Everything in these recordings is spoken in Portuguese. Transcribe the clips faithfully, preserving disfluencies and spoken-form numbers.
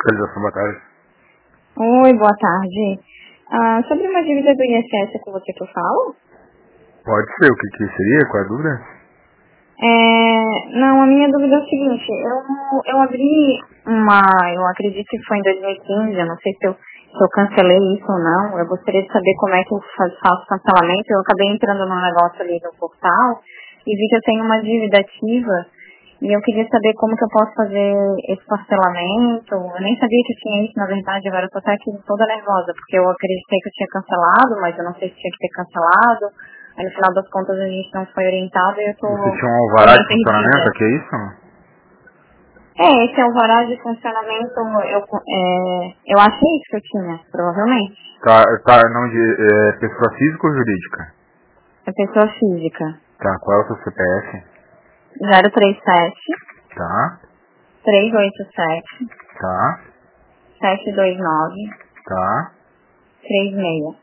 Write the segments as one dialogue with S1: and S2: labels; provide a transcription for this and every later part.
S1: Fiscalização, boa tarde.
S2: Oi, boa tarde. Ah, sobre uma dívida do I N S S com você que eu falo?
S1: Pode ser, o que, que seria? Qual é a dúvida?
S2: É, não, a minha dúvida é o seguinte, eu, eu abri uma, eu acredito que foi em dois mil e quinze, eu não sei se eu, se eu cancelei isso ou não, eu gostaria de saber como é que eu faz- faço cancelamento, eu acabei entrando num negócio ali no portal e vi que eu tenho uma dívida ativa e eu queria saber como que eu posso fazer esse parcelamento, eu nem sabia que tinha isso na verdade, agora eu tô até aqui toda nervosa, porque eu acreditei que eu tinha cancelado, mas eu não sei se tinha que ter cancelado. Aí no final das contas a gente não foi orientado e eu tô,
S1: Você tinha um
S2: tô
S1: alvará
S2: meio
S1: de funcionamento,
S2: perdida.
S1: aqui é isso?
S2: É, esse alvará de funcionamento, eu, é, eu achei isso que eu tinha, provavelmente.
S1: Tá, tá, nome de é, pessoa física ou jurídica?
S2: É pessoa física.
S1: Tá, qual é o seu C P F?
S2: zero três sete,
S1: Tá,
S2: três oito sete,
S1: tá,
S2: sete dois nove,
S1: tá.
S2: três seis.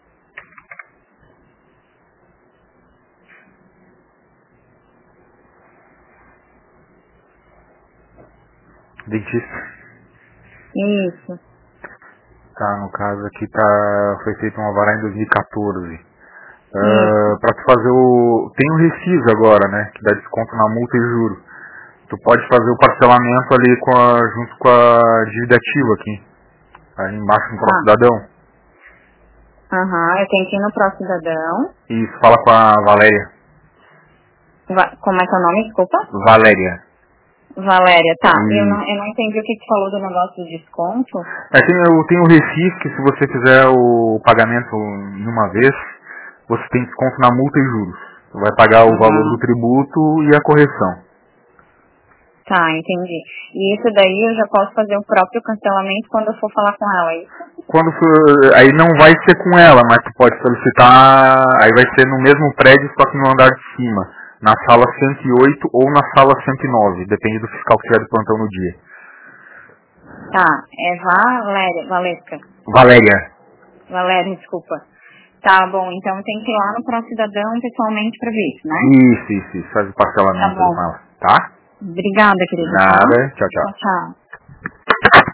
S1: Dentista.
S2: Isso.
S1: Tá, no caso aqui tá, foi feito um alvará em dois mil e quatorze.
S2: Isso.
S1: Uh, pra tu fazer o... Tem o Reciso agora, né? Que dá desconto na multa e juro. Tu pode fazer o parcelamento ali com a, junto com a dívida ativa aqui. Aí embaixo no próximo
S2: Tá.
S1: cidadão.
S2: Aham, eu tenho que ir no próximo cidadão.
S1: E fala com a Valéria.
S2: Va- Como é que é o nome, desculpa?
S1: Valéria.
S2: Valéria, tá. Eu
S1: E
S2: não, eu não entendi o que que falou do negócio do desconto.
S1: é, tem, eu tenho o Recife, que se você fizer o pagamento em uma vez, você tem desconto na multa e juros. Você vai pagar o valor do
S2: Uhum.
S1: tributo e a correção.
S2: Tá, entendi. E isso daí eu já posso fazer o próprio cancelamento quando eu for falar com ela, é isso?
S1: Quando for, aí não vai ser com ela, mas tu pode solicitar, aí vai ser no mesmo prédio, só que no andar de cima, na sala cento e oito ou na sala cento e nove, depende do fiscal que tiver de plantão no dia.
S2: Tá, é Valéria, Valesca.
S1: Valéria.
S2: Valéria, desculpa. Tá bom, então tem que ir lá no próximo cidadão pessoalmente pra ver isso, né?
S1: Isso, isso, isso, faz o
S2: Tá
S1: parcelamento ali com
S2: bom.
S1: ela, tá?
S2: Obrigada, querido, tá?
S1: Nada, tchau, tchau.
S2: Tchau, tchau.